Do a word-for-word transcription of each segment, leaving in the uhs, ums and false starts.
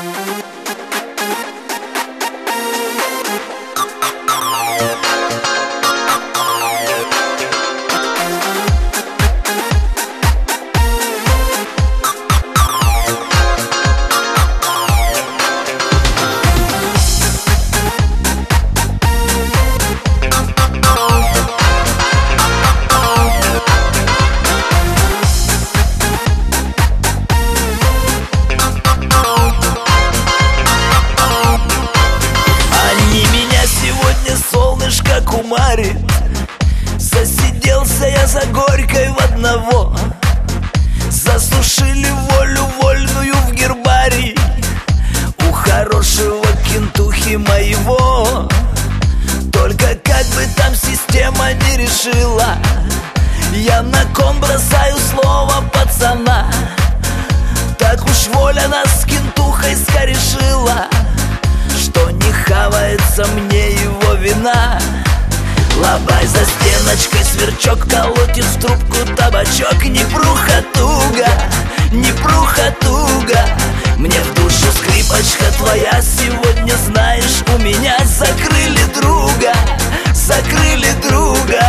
Кумарит. Засиделся я за горькой в одного. Засушили волю вольную в гербарий у хорошего кентухи моего. Только как бы там система не решила, я на кон бросаю слово пацана. Так уж воля нас с кентухой скорешила, что не хавается мне его вина. Лобай за стеночкой, сверчок колотит в трубку табачок. Не пруха туга, не пруха туга, мне в душу скрипочка твоя. Сегодня, знаешь, у меня закрыли друга, закрыли друга.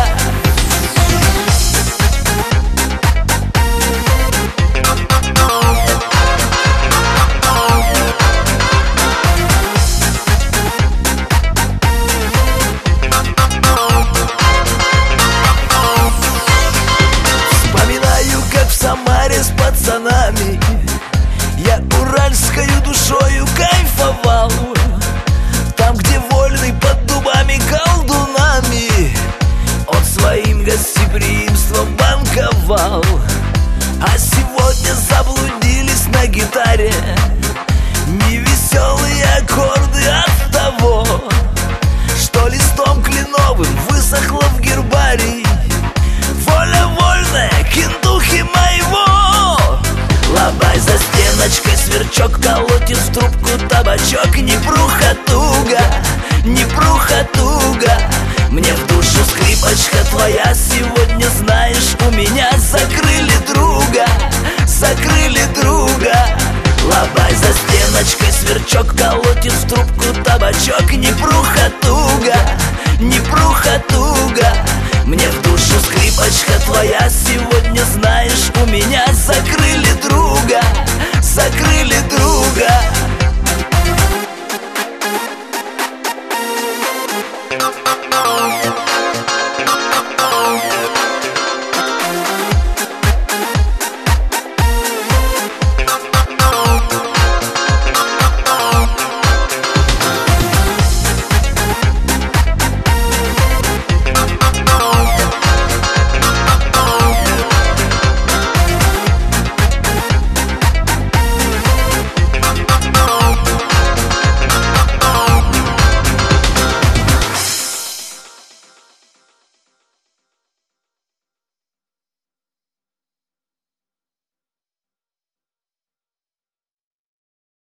С пацанами я уральскою душою кайфовал, там, где вольный под дубами колдунами он своим гостеприимством банковал. А сегодня заблудились на гитаре невеселые аккорды от того, что листом кленовым высохло в гербарий воля вольная кентухи моего. Лобай за стеночкой, сверчок колотит в трубку табачок. Не пруха туга, не пруха туга, мне в душу скрипочка твоя. Сегодня, знаешь, у меня закрыли друга, закрыли друга. Лобай за стеночкой, сверчок колотит в трубку табачок. Не пруха туга, не пруха туга, мне в душу скрипочка твоя. Сегодня